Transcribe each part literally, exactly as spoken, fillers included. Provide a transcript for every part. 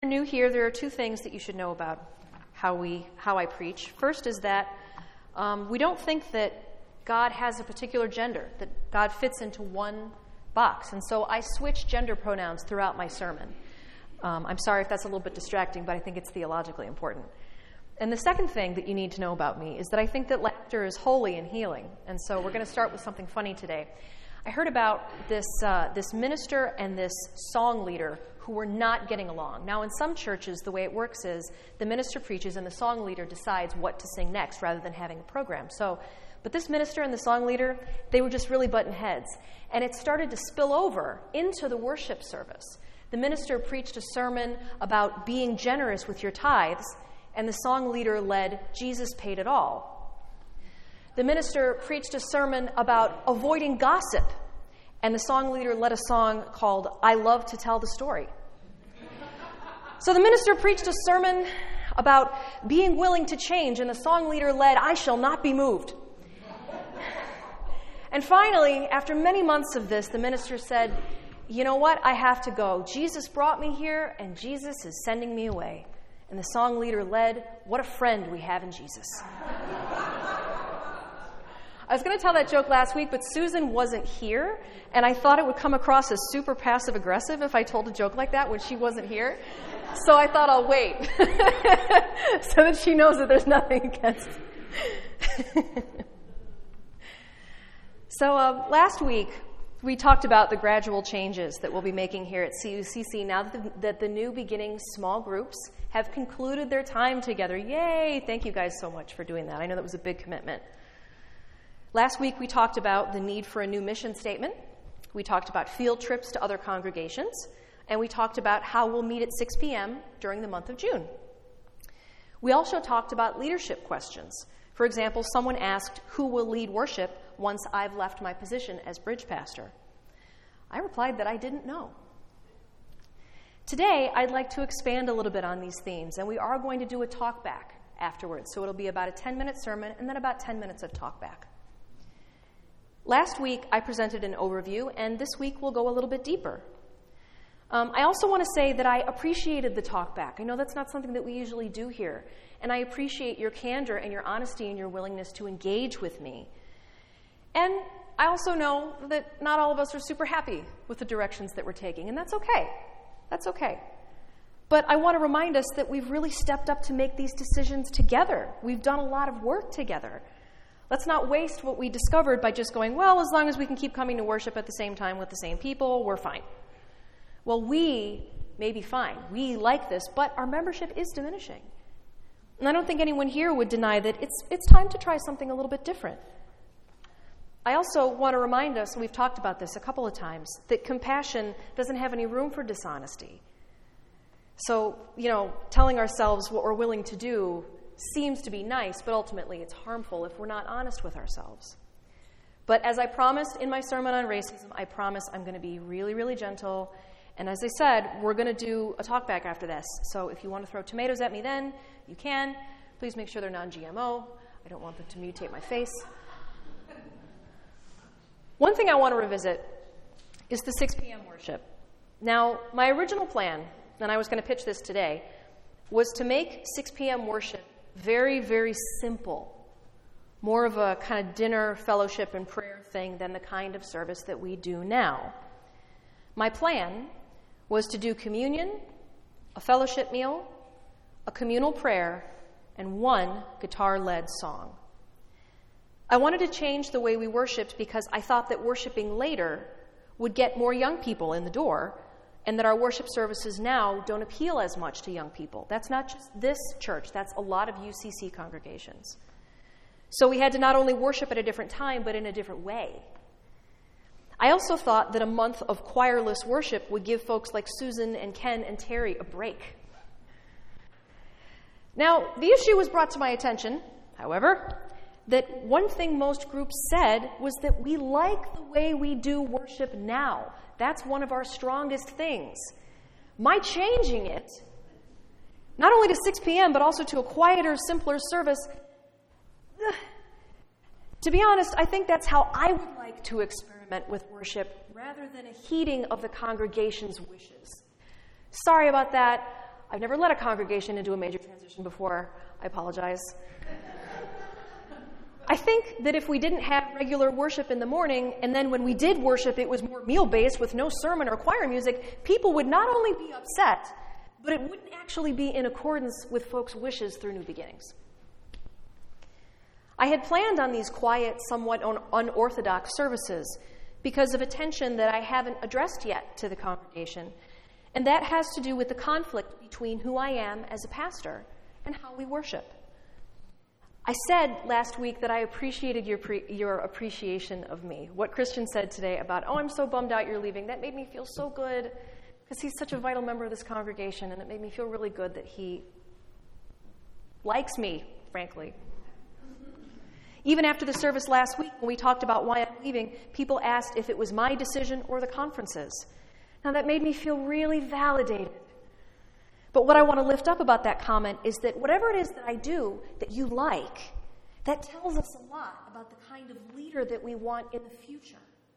New here, there are two things that you should know about how we how I preach. First is that um, we don't think that God has a particular gender, that God fits into one box. And so I switch gender pronouns throughout my sermon. Um, I'm sorry if that's a little bit distracting, but I think it's theologically important. And the second thing that you need to know about me is that I think that laughter is holy and healing. And so we're going to start with something funny today. I heard about this uh, this minister and this song leader who were not getting along. Now, in some churches, the way it works is the minister preaches and the song leader decides what to sing next rather than having a program. So, but this minister and the song leader, they were just really butting heads. And it started to spill over into the worship service. The minister preached a sermon about being generous with your tithes, and the song leader led Jesus Paid It All. The minister preached a sermon about avoiding gossip, and the song leader led a song called I Love to Tell the Story. So the minister preached a sermon about being willing to change, and the song leader led I Shall Not Be Moved. And finally, after many months of this, the minister said, you know what, I have to go. Jesus brought me here, and Jesus is sending me away. And the song leader led, what a friend we have in Jesus. I was going to tell that joke last week, but Susan wasn't here, and I thought it would come across as super passive-aggressive if I told a joke like that when she wasn't here. So I thought I'll wait so that she knows that there's nothing against. So uh, last week, we talked about the gradual changes that we'll be making here at C U C C now that the, that the new beginning small groups have concluded their time together. Yay! Thank you guys so much for doing that. I know that was a big commitment. Last week, we talked about the need for a new mission statement. We talked about field trips to other congregations. And we talked about how we'll meet at six p.m. during the month of June. We also talked about leadership questions. For example, someone asked, who will lead worship once I've left my position as bridge pastor? I replied that I didn't know. Today, I'd like to expand a little bit on these themes, and we are going to do a talk back afterwards. So it'll be about a ten-minute sermon and then about ten minutes of talk back. Last week, I presented an overview, and this week we'll go a little bit deeper. Um, I also want to say that I appreciated the talk back. I know that's not something that we usually do here, and I appreciate your candor and your honesty and your willingness to engage with me. And I also know that not all of us are super happy with the directions that we're taking, and that's okay. That's okay. But I want to remind us that we've really stepped up to make these decisions together. We've done a lot of work together. Let's not waste what we discovered by just going, well, as long as we can keep coming to worship at the same time with the same people, we're fine. Well, we may be fine. We like this, but our membership is diminishing. And I don't think anyone here would deny that it's it's time to try something a little bit different. I also want to remind us, and we've talked about this a couple of times, that compassion doesn't have any room for dishonesty. So, you know, telling ourselves what we're willing to do seems to be nice, but ultimately it's harmful if we're not honest with ourselves. But as I promised in my sermon on racism, I promise I'm going to be really, really gentle. And as I said, we're going to do a talk back after this. So if you want to throw tomatoes at me then, you can. Please make sure they're non-G M O. I don't want them to mutate my face. One thing I want to revisit is the six p.m. worship. Now, my original plan, and I was going to pitch this today, was to make six p.m. worship very, very simple, more of a kind of dinner, fellowship, and prayer thing than the kind of service that we do now. My plan was to do communion, a fellowship meal, a communal prayer, and one guitar-led song. I wanted to change the way we worshiped because I thought that worshiping later would get more young people in the door, and that our worship services now don't appeal as much to young people. That's not just this church. That's a lot of U C C congregations. So we had to not only worship at a different time, but in a different way. I also thought that a month of choirless worship would give folks like Susan and Ken and Terry a break. Now, the issue was brought to my attention, however, that one thing most groups said was that we like the way we do worship now. That's one of our strongest things. My changing it, not only to six p.m., but also to a quieter, simpler service, to be honest, I think that's how I would like to experiment with worship rather than a heeding of the congregation's wishes. Sorry about that. I've never led a congregation into a major transition before. I apologize. I think that if we didn't have regular worship in the morning, and then when we did worship, it was more meal-based with no sermon or choir music, people would not only be upset, but it wouldn't actually be in accordance with folks' wishes through New Beginnings. I had planned on these quiet, somewhat un- unorthodox services because of a tension that I haven't addressed yet to the congregation, and that has to do with the conflict between who I am as a pastor and how we worship. I said last week that I appreciated your pre- your appreciation of me. What Christian said today about, oh, I'm so bummed out you're leaving, that made me feel so good because he's such a vital member of this congregation, and it made me feel really good that he likes me, frankly. Even after the service last week, when we talked about why I'm leaving, people asked if it was my decision or the conference's. Now, that made me feel really validated. But what I want to lift up about that comment is that whatever it is that I do that you like, that tells us a lot about the kind of leader that we want in the future.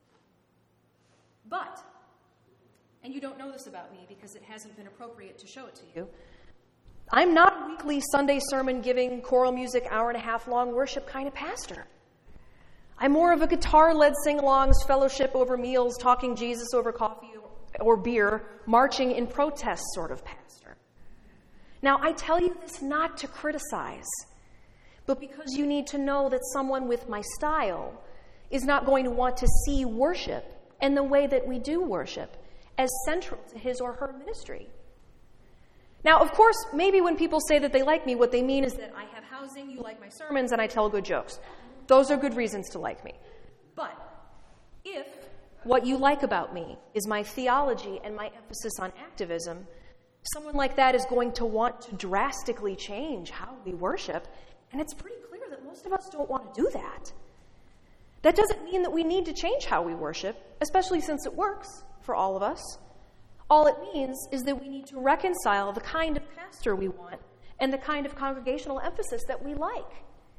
But, and you don't know this about me because it hasn't been appropriate to show it to you, I'm not a weekly Sunday sermon giving, choral music, hour and a half long worship kind of pastor. I'm more of a guitar-led sing-alongs, fellowship over meals, talking Jesus over coffee or beer, marching in protest sort of pastor. Now, I tell you this not to criticize, but because you need to know that someone with my style is not going to want to see worship and the way that we do worship as central to his or her ministry. Now, of course, maybe when people say that they like me, what they mean is that I have housing, you like my sermons, and I tell good jokes. Those are good reasons to like me. But if what you like about me is my theology and my emphasis on activism, someone like that is going to want to drastically change how we worship, and it's pretty clear that most of us don't want to do that. That doesn't mean that we need to change how we worship, especially since it works for all of us. All it means is that we need to reconcile the kind of pastor we want and the kind of congregational emphasis that we like.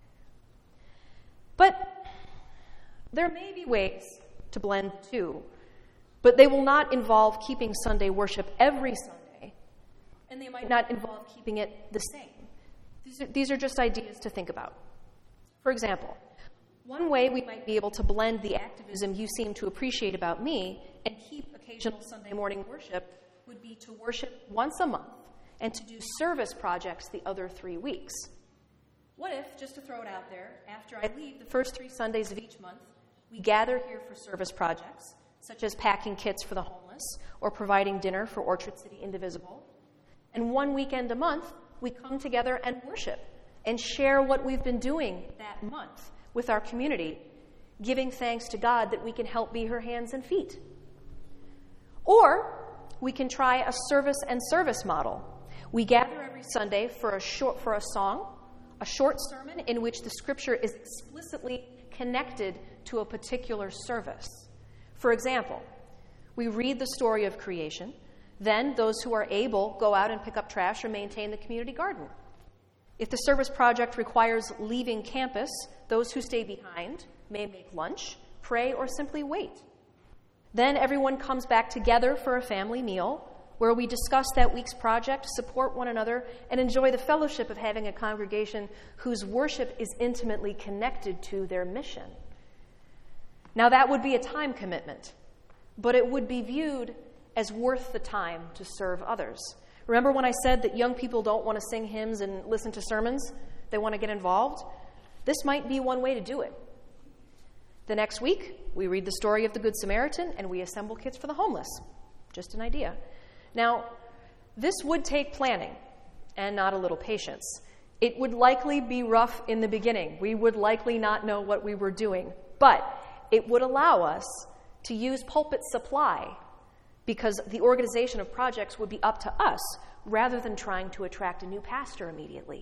But there may be ways to blend the two, but they will not involve keeping Sunday worship every Sunday, and they might not involve keeping it the same. These are, these are just ideas to think about. For example, one way we might be able to blend the activism you seem to appreciate about me and keep occasional Sunday morning worship would be to worship once a month and to do service projects the other three weeks. What if, just to throw it out there, after I leave the first three Sundays of each month, we gather here for service projects, such as packing kits for the homeless or providing dinner for Orchard City Indivisible, and one weekend a month, we come together and worship and share what we've been doing that month with our community, giving thanks to God that we can help be her hands and feet. Or we can try a service and service model. We gather every Sunday for a short for a song, a short sermon in which the scripture is explicitly connected to a particular service. For example, we read the story of creation, then those who are able go out and pick up trash or maintain the community garden. If the service project requires leaving campus, those who stay behind may make lunch, pray, or simply wait. Then everyone comes back together for a family meal where we discuss that week's project, support one another, and enjoy the fellowship of having a congregation whose worship is intimately connected to their mission. Now, that would be a time commitment, but it would be viewed as worth the time to serve others. Remember when I said that young people don't want to sing hymns and listen to sermons? They want to get involved? This might be one way to do it. The next week, we read the story of the Good Samaritan and we assemble kits for the homeless. Just an idea. Now, this would take planning and not a little patience. It would likely be rough in the beginning. We would likely not know what we were doing. But it would allow us to use pulpit supply because the organization of projects would be up to us rather than trying to attract a new pastor immediately.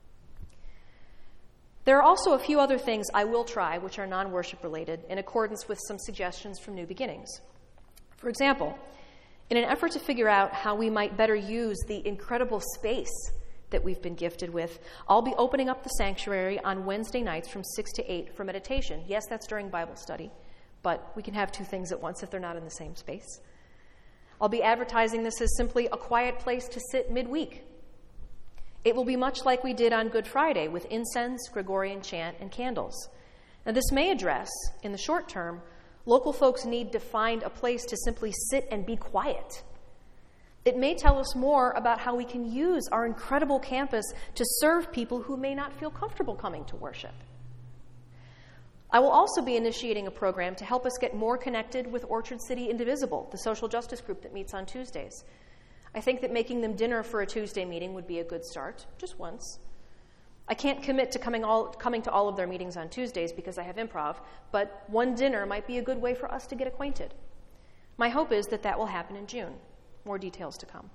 There are also a few other things I will try which are non-worship related in accordance with some suggestions from New Beginnings. For example, in an effort to figure out how we might better use the incredible space that we've been gifted with, I'll be opening up the sanctuary on Wednesday nights from six to eight for meditation. Yes, that's during Bible study, but we can have two things at once if they're not in the same space. I'll be advertising this as simply a quiet place to sit midweek. It will be much like we did on Good Friday with incense, Gregorian chant, and candles. Now, this may address, in the short term, local folks' need to find a place to simply sit and be quiet. It may tell us more about how we can use our incredible campus to serve people who may not feel comfortable coming to worship. I will also be initiating a program to help us get more connected with Orchard City Indivisible, the social justice group that meets on Tuesdays. I think that making them dinner for a Tuesday meeting would be a good start, just once. I can't commit to coming, all, coming to all of their meetings on Tuesdays because I have improv, but one dinner might be a good way for us to get acquainted. My hope is that that will happen in June. More details to come.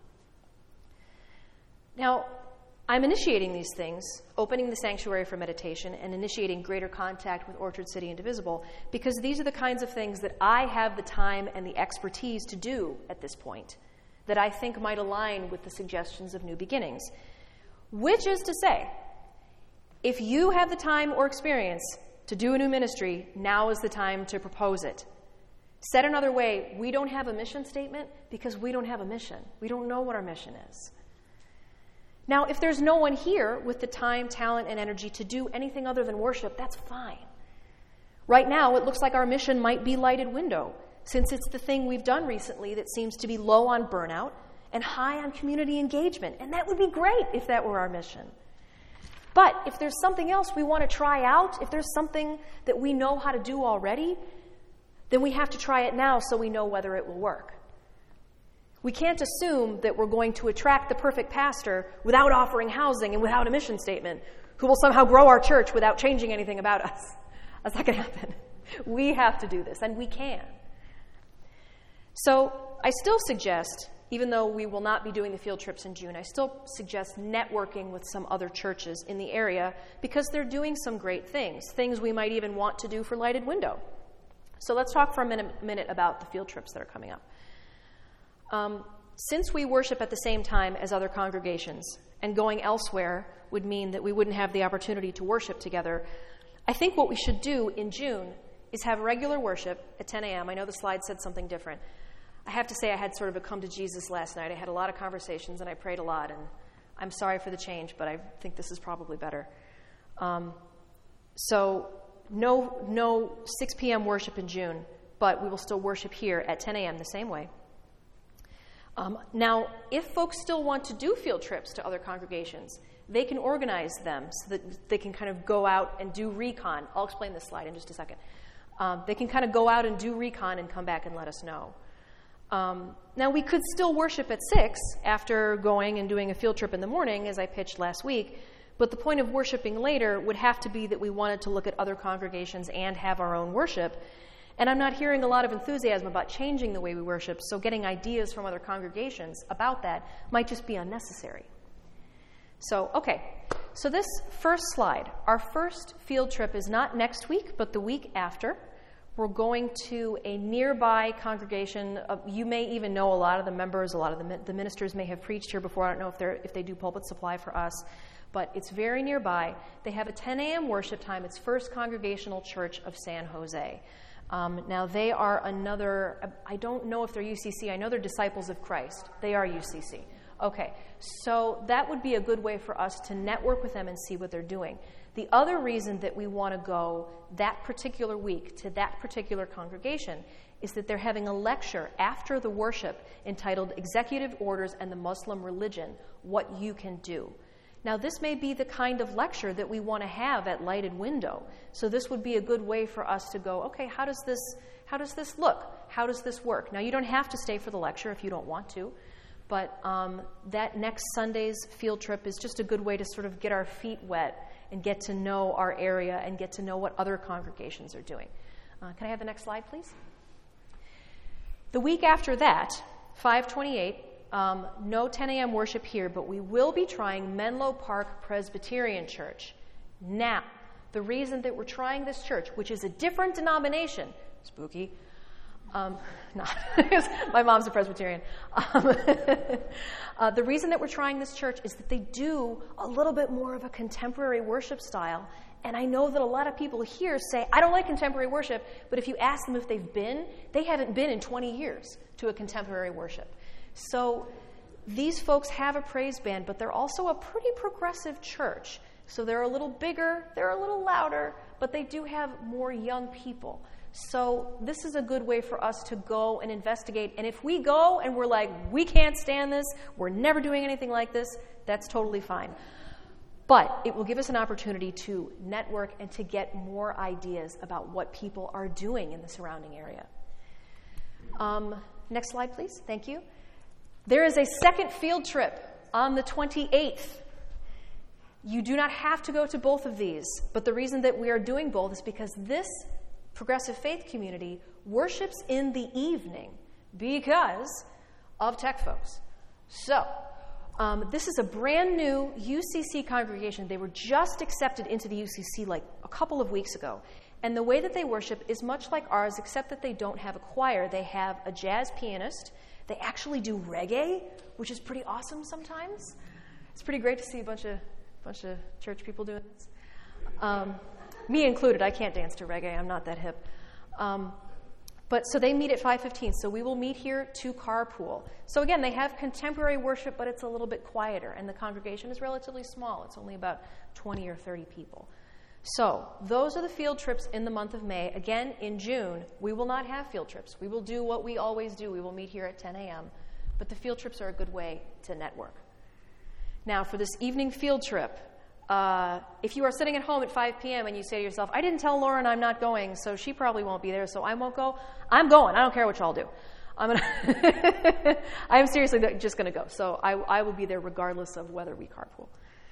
Now, I'm initiating these things, opening the sanctuary for meditation and initiating greater contact with Orchard City Indivisible, because these are the kinds of things that I have the time and the expertise to do at this point, that I think might align with the suggestions of New Beginnings. Which is to say, if you have the time or experience to do a new ministry, now is the time to propose it. Said another way, we don't have a mission statement because we don't have a mission. We don't know what our mission is. Now, if there's no one here with the time, talent, and energy to do anything other than worship, that's fine. Right now, it looks like our mission might be Lighted Window, since it's the thing we've done recently that seems to be low on burnout and high on community engagement. And that would be great if that were our mission. But if there's something else we want to try out, if there's something that we know how to do already, then we have to try it now so we know whether it will work. We can't assume that we're going to attract the perfect pastor without offering housing and without a mission statement, who will somehow grow our church without changing anything about us. That's not going to happen. We have to do this, and we can. So I still suggest, even though we will not be doing the field trips in June, I still suggest networking with some other churches in the area because they're doing some great things, things we might even want to do for Lighted Window. So let's talk for a minute, minute about the field trips that are coming up. Um, since we worship at the same time as other congregations, and going elsewhere would mean that we wouldn't have the opportunity to worship together, I think what we should do in June is have regular worship at ten a.m. I know the slide said something different. I have to say I had sort of a come to Jesus last night. I had a lot of conversations and I prayed a lot, and I'm sorry for the change, but I think this is probably better. Um, so no, no six p.m. worship in June, but we will still worship here at ten a.m. the same way. Um, now, if folks still want to do field trips to other congregations, they can organize them so that they can kind of go out and do recon. I'll explain this slide in just a second. Um, they can kind of go out and do recon and come back and let us know. Um, now, we could still worship at six after going and doing a field trip in the morning, as I pitched last week, but the point of worshiping later would have to be that we wanted to look at other congregations and have our own worship. And I'm not hearing a lot of enthusiasm about changing the way we worship, so getting ideas from other congregations about that might just be unnecessary. So, okay, so this first slide, our first field trip is not next week, but the week after. We're going to a nearby congregation. Uh, you may even know a lot of the members, a lot of the, the ministers may have preached here before. I don't know if they're if they do pulpit supply for us, but it's very nearby. They have a ten a.m. worship time. It's First Congregational Church of San Jose. Um, now, they are another, I don't know if they're U C C. I know they're Disciples of Christ. They are U C C. Okay, so that would be a good way for us to network with them and see what they're doing. The other reason that we want to go that particular week to that particular congregation is that they're having a lecture after the worship entitled Executive Orders and the Muslim Religion, What You Can Do. Now, this may be the kind of lecture that we want to have at Lighted Window. So this would be a good way for us to go, okay, how does this how does this look? How does this work? Now, you don't have to stay for the lecture if you don't want to, but um, that next Sunday's field trip is just a good way to sort of get our feet wet and get to know our area and get to know what other congregations are doing. Uh, can I have the next slide, please? The week after that, five twenty-eight, Um, no ten a.m. worship here, but we will be trying Menlo Park Presbyterian Church. Now, the reason that we're trying this church, which is a different denomination, spooky, um, not, my mom's a Presbyterian. Um, uh, the reason that we're trying this church is that they do a little bit more of a contemporary worship style, And I know that a lot of people here say, I don't like contemporary worship, but if you ask them if they've been, they haven't been in twenty years to a contemporary worship. So these folks have a praise band, but they're also a pretty progressive church. So they're a little bigger, they're a little louder, but they do have more young people. So this is a good way for us to go and investigate. And if we go and we're like, we can't stand this, we're never doing anything like this, that's totally fine. But it will give us an opportunity to network and to get more ideas about what people are doing in the surrounding area. Um, next slide, please. Thank you. There is a second field trip on the twenty-eighth. You do not have to go to both of these, but the reason that we are doing both is because this progressive faith community worships in the evening because of tech folks. So, um, this is a brand new U C C congregation. They were just accepted into the U C C like a couple of weeks ago. And the way that they worship is much like ours, except that they don't have a choir. They have a jazz pianist. They actually do reggae, which is pretty awesome sometimes. It's pretty great to see a bunch of bunch of church people doing this. Um, me included. I can't dance to reggae. I'm not that hip. Um, but so they meet at five fifteen. So we will meet here to carpool. So again, they have contemporary worship, but it's a little bit quieter. And the congregation is relatively small. It's only about twenty or thirty people. So those are the field trips in the month of May. Again, in June, we will not have field trips. We will do what we always do. We will meet here at ten a.m. But the field trips are a good way to network. Now, for this evening field trip, uh, if you are sitting at home at five p.m. and you say to yourself, I didn't tell Lauren I'm not going, so she probably won't be there, so I won't go. I'm going. I don't care what y'all do. I'm gonna I'm seriously just going to go. So I, I will be there regardless of whether we carpool.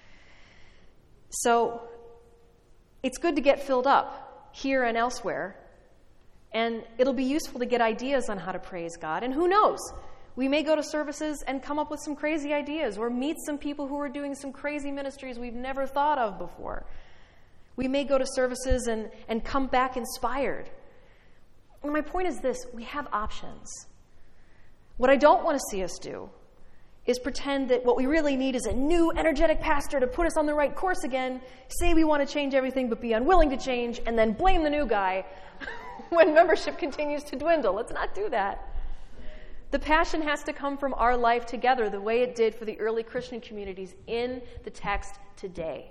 So it's good to get filled up here and elsewhere, and it'll be useful to get ideas on how to praise God. And who knows? We may go to services and come up with some crazy ideas or meet some people who are doing some crazy ministries we've never thought of before. We may go to services and, and come back inspired. And my point is this, we have options. What I don't want to see us do is pretend that what we really need is a new, energetic pastor to put us on the right course again, say we want to change everything but be unwilling to change, and then blame the new guy when membership continues to dwindle. Let's not do that. The passion has to come from our life together, the way it did for the early Christian communities in the text today.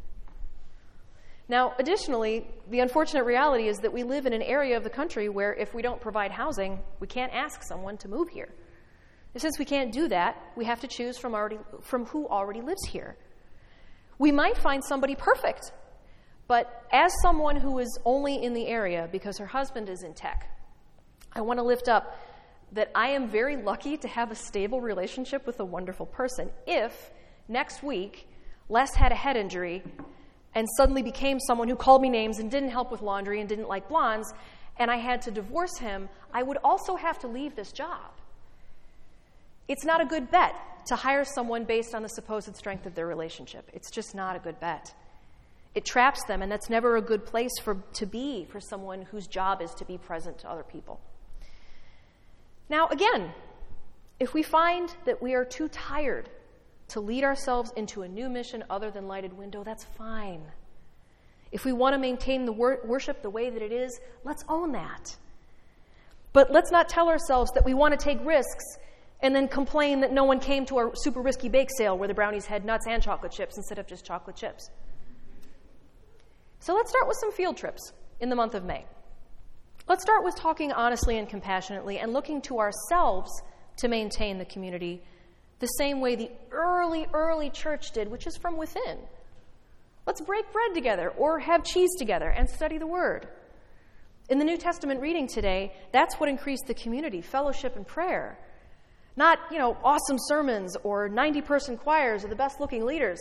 Now, additionally, the unfortunate reality is that we live in an area of the country where if we don't provide housing, we can't ask someone to move here. And since we can't do that, we have to choose from already from who already lives here. We might find somebody perfect, but as someone who is only in the area because her husband is in tech, I want to lift up that I am very lucky to have a stable relationship with a wonderful person. If next week Les had a head injury and suddenly became someone who called me names and didn't help with laundry and didn't like blondes, and I had to divorce him, I would also have to leave this job. It's not a good bet to hire someone based on the supposed strength of their relationship. It's just not a good bet. It traps them, and that's never a good place for to be for someone whose job is to be present to other people. Now, again, if we find that we are too tired to lead ourselves into a new mission other than Lighted Window, that's fine. If we want to maintain the wor- worship the way that it is, let's own that. But let's not tell ourselves that we want to take risks and then complain that no one came to our super risky bake sale where the brownies had nuts and chocolate chips instead of just chocolate chips. So let's start with some field trips in the month of May. Let's start with talking honestly and compassionately and looking to ourselves to maintain the community the same way the early, early church did, which is from within. Let's break bread together or have cheese together and study the Word. In the New Testament reading today, that's what increased the community, fellowship and prayer. Not, you know, awesome sermons or ninety-person choirs or the best-looking leaders.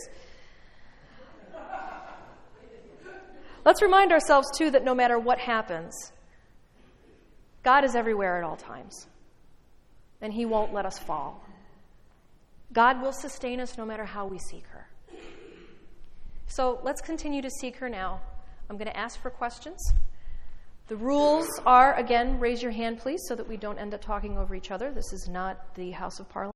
Let's remind ourselves, too, that no matter what happens, God is everywhere at all times, and He won't let us fall. God will sustain us no matter how we seek her. So let's continue to seek her now. I'm going to ask for questions. The rules are, again, raise your hand, please, so that we don't end up talking over each other. This is not the House of Parliament.